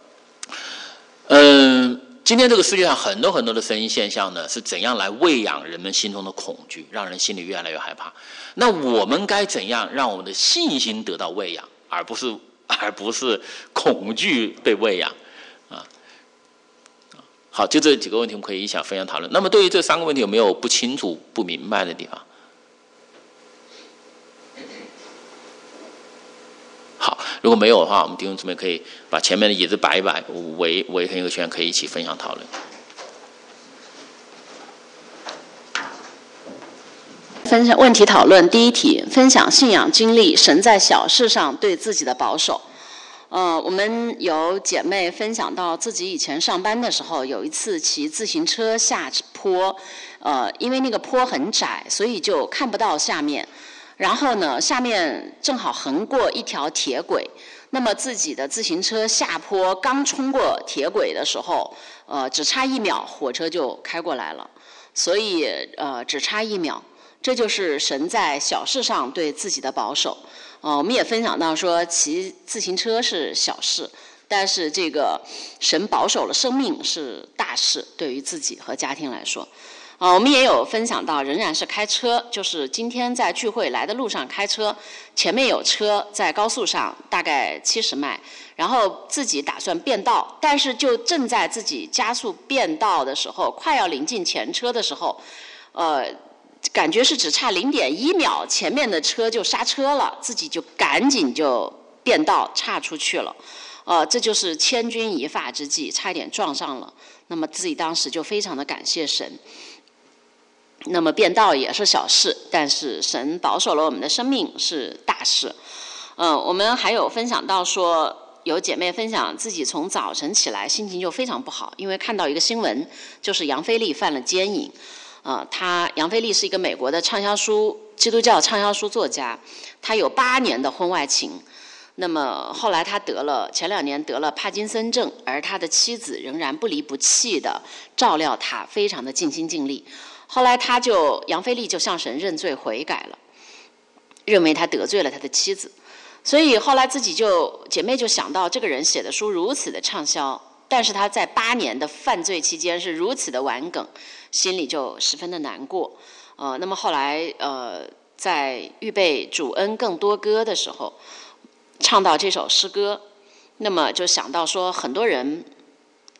今天这个世界上很多很多的声音现象呢，是怎样来喂养人们心中的恐惧，让人心里越来越害怕？那我们该怎样让我们的信心得到喂养，而不是恐惧被喂养好，就这几个问题我们可以一起分享讨论。那么对于这三个问题有没有不清楚不明白的地方？好，如果没有的话，我们弟兄姊妹可以把前面的椅子摆一摆，围成一个圈，可以一起分享讨论。 分享问题讨论。第一题，分享信仰经历，神在小事上对自己的保守。我们有姐妹分享到自己以前上班的时候，有一次骑自行车下坡，因为那个坡很窄，所以就看不到下面。然后呢，下面正好横过一条铁轨，那么自己的自行车下坡刚冲过铁轨的时候，只差1秒，火车就开过来了。所以只差1秒，这就是神在小事上对自己的保守。我们也分享到说，骑自行车是小事，但是这个神保守了生命是大事，对于自己和家庭来说。我们也有分享到，仍然是开车，就是今天在聚会来的路上开车，前面有车在高速上大概70迈，然后自己打算变道，但是就正在自己加速变道的时候，快要临近前车的时候，感觉是只差0.1秒，前面的车就刹车了，自己就赶紧就变道岔出去了。这就是千钧一发之际，差一点撞上了。那么自己当时就非常的感谢神。那么变道也是小事，但是神保守了我们的生命是大事。我们还有分享到说，有姐妹分享自己从早晨起来心情就非常不好，因为看到一个新闻，就是杨菲利犯了奸淫。杨菲利是一个美国的基督教畅销书作家，他有8年的婚外情。那么后来他前2年得了帕金森症，而他的妻子仍然不离不弃的照料他，非常的尽心尽力。后来杨菲利就向神认罪悔改了，认为他得罪了他的妻子，所以后来姐妹就想到，这个人写的书如此的畅销，但是他在8年的犯罪期间是如此的顽梗，心里就十分的难过。那么后来在预备主恩更多歌的时候，唱到这首诗歌，那么就想到说，很多人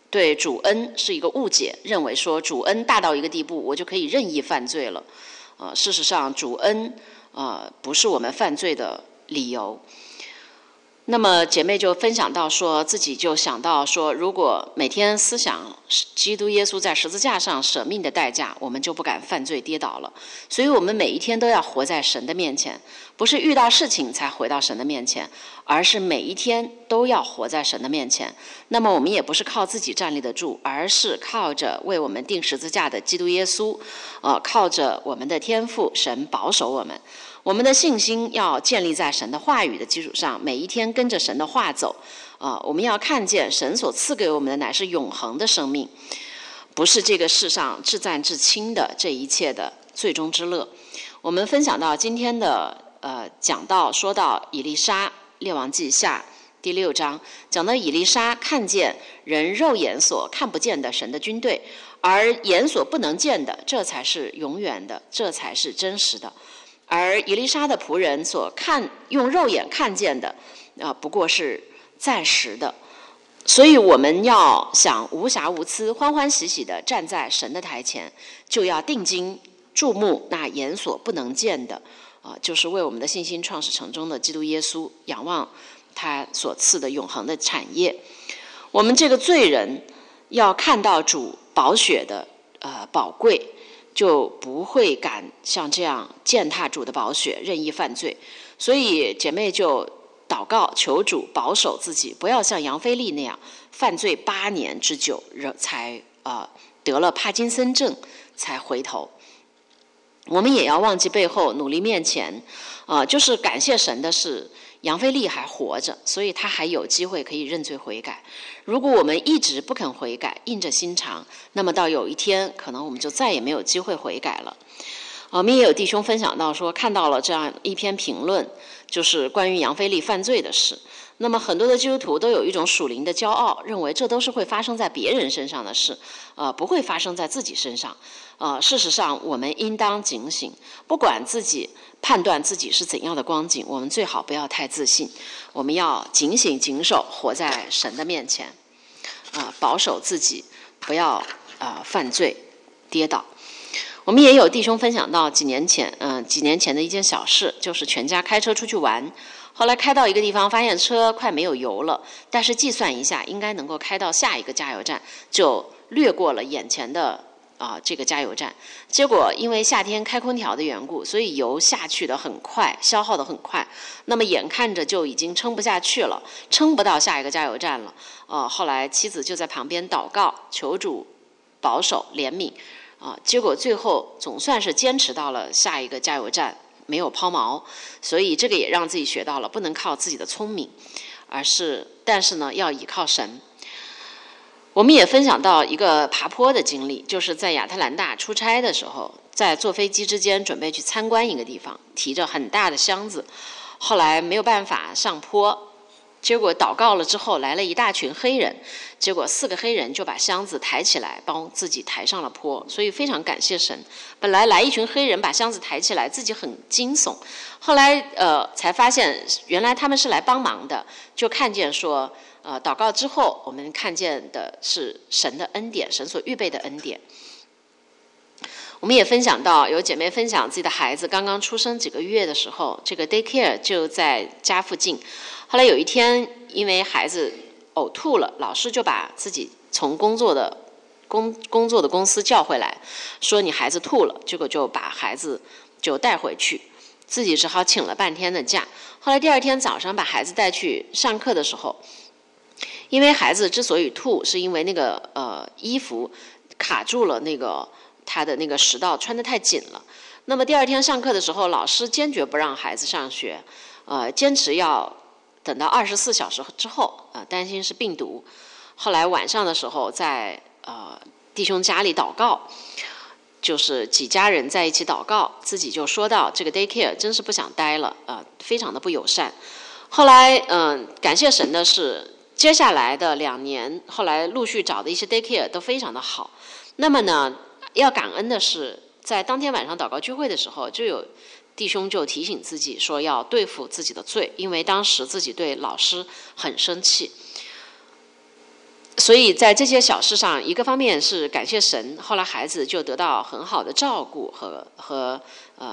对主恩是一个误解，认为说主恩大到一个地步，我就可以任意犯罪了。事实上，主恩不是我们犯罪的理由。那么姐妹就分享到说，自己就想到说，如果每天思想基督耶稣在十字架上舍命的代价，我们就不敢犯罪跌倒了。所以我们每一天都要活在神的面前，不是遇到事情才回到神的面前，而是每一天都要活在神的面前。那么我们也不是靠自己站立得住，而是靠着为我们钉十字架的基督耶稣，靠着我们的天父神保守我们。我们的信心要建立在神的话语的基础上，每一天跟着神的话走。我们要看见神所赐给我们的乃是永恒的生命，不是这个世上至暂至轻的这一切的最终之乐。我们分享到今天的讲到，说到以利沙，列王记下第6章，讲到以利沙看见人肉眼所看不见的神的军队，而眼所不能见的，这才是永远的，这才是真实的。而以利沙的仆人所用肉眼看见的，不过是暂时的。所以我们要想无瑕无疵、欢欢喜喜地站在神的台前，就要定睛注目那眼所不能见的，就是为我们的信心创始成终的基督耶稣，仰望他所赐的永恒的产业。我们这个罪人要看到主宝血的宝贵，就不会敢像这样践踏主的宝血，任意犯罪。所以姐妹就祷告求主保守自己，不要像杨菲利那样犯罪8年之久，才得了帕金森症才回头。我们也要忘记背后，努力面前。就是感谢神的是，杨菲利还活着，所以他还有机会可以认罪悔改。如果我们一直不肯悔改，硬着心肠，那么到有一天可能我们就再也没有机会悔改了。我们也有弟兄分享到说，看到了这样一篇评论，就是关于杨菲利犯罪的事。那么很多的基督徒都有一种属灵的骄傲，认为这都是会发生在别人身上的事，不会发生在自己身上。事实上我们应当警醒，不管自己判断自己是怎样的光景，我们最好不要太自信，我们要警醒谨守，活在神的面前，保守自己，不要犯罪跌倒。我们也有弟兄分享到几年前的一件小事，就是全家开车出去玩，后来开到一个地方，发现车快没有油了，但是计算一下应该能够开到下一个加油站，就略过了眼前的这个加油站。结果因为夏天开空调的缘故，所以油下去的很快，消耗的很快，那么眼看着就已经撑不下去了，撑不到下一个加油站了。后来妻子就在旁边祷告求主保守怜悯，结果最后总算是坚持到了下一个加油站，没有抛锚。所以这个也让自己学到了，不能靠自己的聪明，但是呢要倚靠神。我们也分享到一个爬坡的经历，就是在亚特兰大出差的时候，在坐飞机之间准备去参观一个地方，提着很大的箱子，后来没有办法上坡，结果祷告了之后来了一大群黑人，结果4个黑人就把箱子抬起来帮自己抬上了坡，所以非常感谢神。本来来一群黑人把箱子抬起来，自己很惊悚，后来才发现原来他们是来帮忙的，就看见说祷告之后我们看见的是神的恩典，神所预备的恩典。我们也分享到有姐妹分享自己的孩子刚刚出生几个月的时候，这个 daycare 就在家附近，后来有一天因为孩子呕吐了，老师就把自己从工作的公司叫回来，说你孩子吐了，结果就把孩子就带回去，自己只好请了半天的假。后来第2天早上把孩子带去上课的时候，因为孩子之所以吐，是因为那个衣服卡住了他的那个食道，穿得太紧了。那么第2天上课的时候，老师坚决不让孩子上学，坚持要等到24小时之后，担心是病毒。后来晚上的时候在弟兄家里祷告，就是几家人在一起祷告，自己就说到这个 daycare 真是不想待了，非常的不友善。后来感谢神的是，接下来的2年，后来陆续找的一些 daycare 都非常的好。那么呢，要感恩的是，在当天晚上祷告聚会的时候，就有弟兄就提醒自己说要对付自己的罪，因为当时自己对老师很生气。 所以在这些小事上，一个方面是感谢神，后来孩子就得到很好的照顾和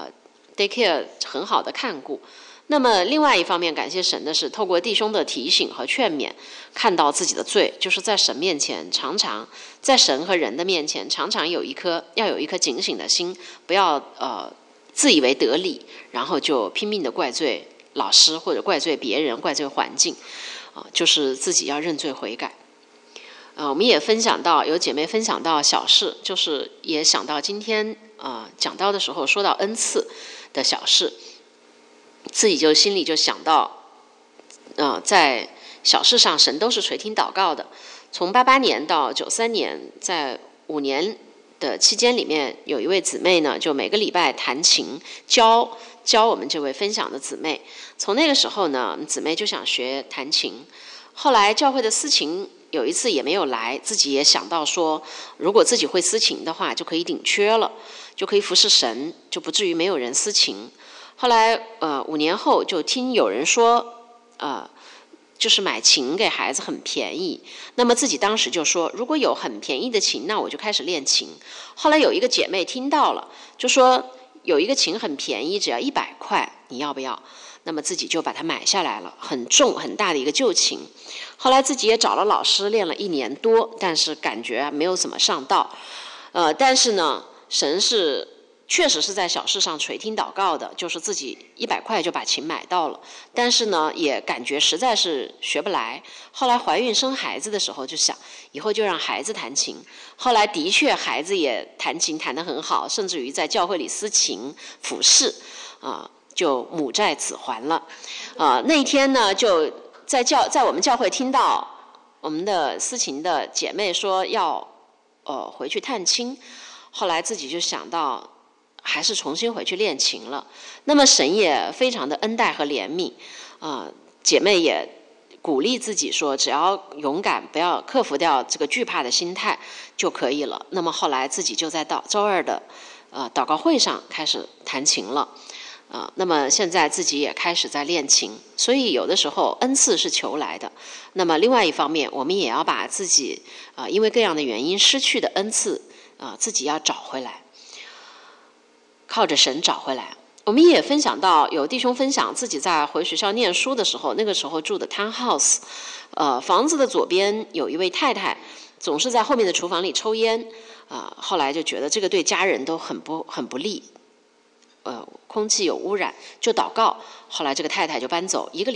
daycare 很好的看顾。那么另外一方面感谢神的是，透过弟兄的提醒和劝勉，看到自己的罪，就是在神面前常常在神和人的面前常常要有一颗警醒的心，不要自以为得理，然后就拼命的怪罪老师或者怪罪别人、怪罪环境，就是自己要认罪悔改。我们也分享到有姐妹分享到小事，就是也想到今天讲到的时候说到恩赐的小事，自己就心里就想到，在小事上神都是垂听祷告的。从88年到93年，在5年的期间里面，有一位姊妹呢，就每个礼拜弹琴教我们这位分享的姊妹。从那个时候呢，姊妹就想学弹琴。后来教会的司琴有一次也没有来，自己也想到说，如果自己会司琴的话，就可以顶缺了，就可以服侍神，就不至于没有人司琴。后来5年后就听有人说就是买琴给孩子很便宜，那么自己当时就说，如果有很便宜的琴，那我就开始练琴。后来有一个姐妹听到了，就说有一个琴很便宜，只要100块，你要不要？那么自己就把它买下来了，很重很大的一个旧琴。后来自己也找了老师练了1年多，但是感觉没有怎么上道。但是呢，神是确实是在小事上垂听祷告的，就是自己100块就把琴买到了，但是呢也感觉实在是学不来。后来怀孕生孩子的时候就想，以后就让孩子弹琴。后来的确孩子也弹琴弹得很好，甚至于在教会里司琴辅侍就母债子还了。那一天呢，就在我们教会听到我们的司琴的姐妹说要回去探亲，后来自己就想到还是重新回去练琴了。那么神也非常的恩待和怜悯，姐妹也鼓励自己说，只要勇敢，不要克服掉这个惧怕的心态就可以了。那么后来自己就在周二的祷告会上开始弹琴了。那么现在自己也开始在练琴，所以有的时候恩赐是求来的。那么另外一方面，我们也要把自己因为各样的原因失去的恩赐自己要找回来，靠着神找回来。我们也分享到有弟兄分享自己在回学校念书的时候，那个时候住的 townhouse，房子的左边有一位太太总是在后面的厨房里抽烟，后来就觉得这个对家人都很不利。空气有污染，就祷告。后来这个太太就搬走，1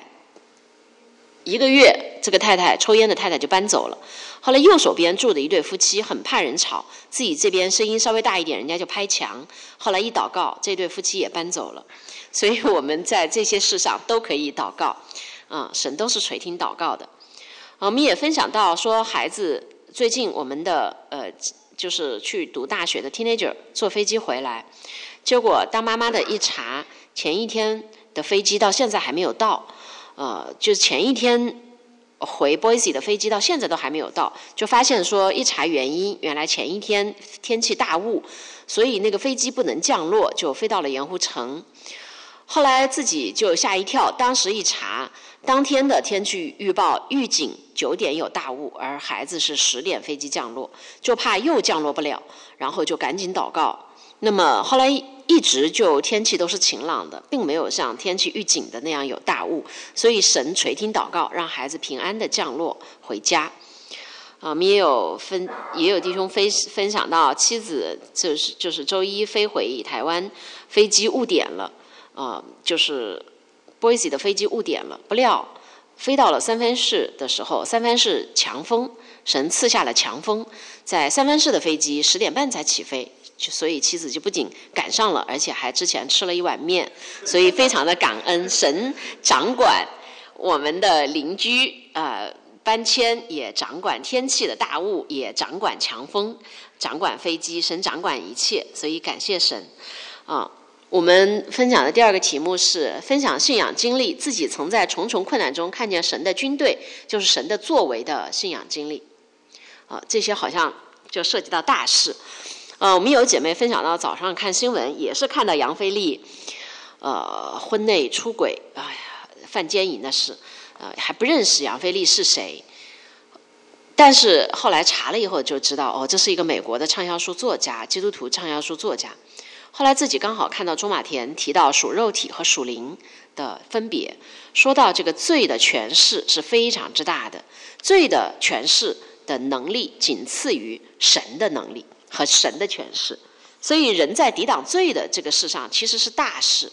个月，这个太太抽烟的太太就搬走了。后来右手边住的一对夫妻很怕人吵，自己这边声音稍微大一点，人家就拍墙。后来一祷告，这对夫妻也搬走了。所以我们在这些事上都可以祷告，神都是垂听祷告的。我们也分享到说，孩子最近我们的就是去读大学的 teenager 坐飞机回来。结果当妈妈的一查，前一天的飞机到现在还没有到，就是前一天回 Boise 的飞机到现在都还没有到，就发现说一查原因，原来前一天天气大雾，所以那个飞机不能降落，就飞到了盐湖城。后来自己就吓一跳，当时一查，当天的天气预报预警9点有大雾，而孩子是10点飞机降落，就怕又降落不了，然后就赶紧祷告。那么后来一直就天气都是晴朗的，并没有像天气预警的那样有大雾，所以神垂听祷告，让孩子平安的降落回家。我们也有弟兄分享到妻子就是周一飞回台湾，飞机误点了，就是 Boise 的飞机误点了，不料飞到了三藩市的时候，三藩市强风，神赐下了强风，在三藩市的飞机10点半才起飞。所以妻子就不仅赶上了，而且还之前吃了一碗面，所以非常的感恩神掌管我们的邻居搬迁，也掌管天气的大雾，也掌管强风，掌管飞机，神掌管一切，所以感谢神。我们分享的第2个题目是分享信仰经历，自己曾在重重困难中看见神的军队，就是神的作为的信仰经历。这些好像就涉及到大事。我们有姐妹分享到早上看新闻，也是看到杨菲利婚内出轨，犯奸淫的事，还不认识杨菲利是谁。 但是后来查了以后就知道，哦，这是一个美国的畅销书作家，基督徒畅销书作家。后来自己刚好看到中马田提到属肉体和属灵的分别，说到这个罪的权势是非常之大的，罪的权势的能力仅次于神的能力和神的权势，所以人在抵挡罪的这个事上其实是大事。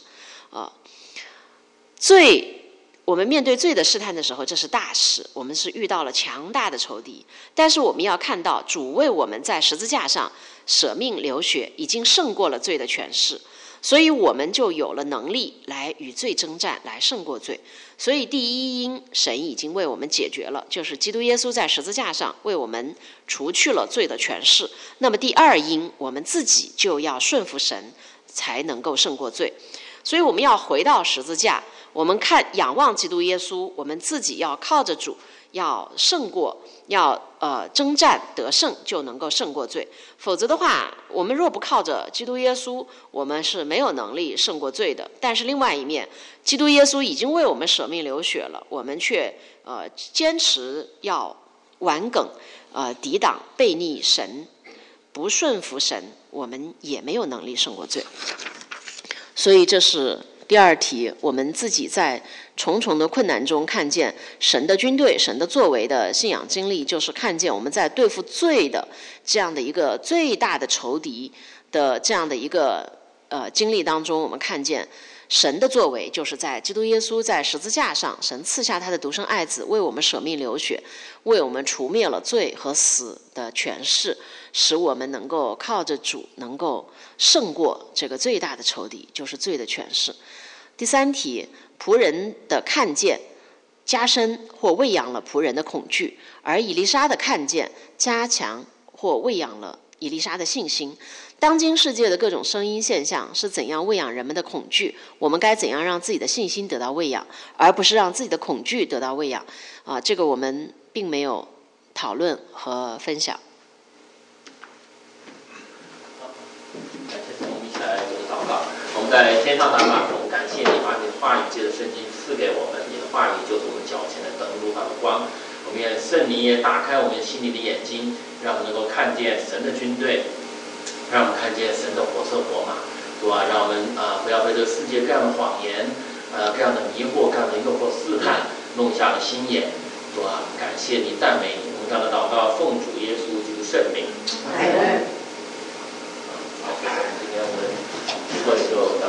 罪，我们面对罪的试探的时候，这是大事，我们是遇到了强大的仇敌。但是我们要看到，主为我们在十字架上舍命流血，已经胜过了罪的权势，所以我们就有了能力来与罪征战，来胜过罪。所以第一因，神已经为我们解决了，就是基督耶稣在十字架上为我们除去了罪的权势。那么第二因，我们自己就要顺服神，才能够胜过罪。所以我们要回到十字架，我们仰望基督耶稣，我们自己要靠着主，要胜过，要征战得胜，就能够胜过罪。否则的话，我们若不靠着基督耶稣，我们是没有能力胜过罪的。但是另外一面，基督耶稣已经为我们舍命流血了，我们却坚持要顽梗抵挡悖逆神，不顺服神，我们也没有能力胜过罪。所以这是第二题，我们自己在重重的困难中看见神的军队、神的作为的信仰经历，就是看见我们在对付罪的这样的一个最大的仇敌的这样的一个经历当中，我们看见神的作为，就是在基督耶稣在十字架上，神赐下他的独生爱子，为我们舍命流血，为我们除灭了罪和死的权势，使我们能够靠着主，能够胜过这个最大的仇敌，就是罪的权势。第三题，仆人的看见加深或喂养了仆人的恐惧，而以利沙的看见加强或喂养了以利沙的信心。当今世界的各种声音现象是怎样喂养人们的恐惧？我们该怎样让自己的信心得到喂养，而不是让自己的恐惧得到喂养？这个我们并没有讨论和分享。 我们一起来祷告。我们在天上的爸父，感谢你把你的话语借着圣经赐给我们，你的话语就是我们脚前的灯，路上的光。我们也圣灵也打开我们心里的眼睛，让我们能够看见神的军队，让我们看见神的活色活马。主啊，让我们不要被这个世界各样的谎言、各样的迷惑、各样的诱惑试探弄瞎了心眼。主啊，感谢你，赞美你。我们这样的祷告，奉主耶稣基督圣名。好，今天我们会就。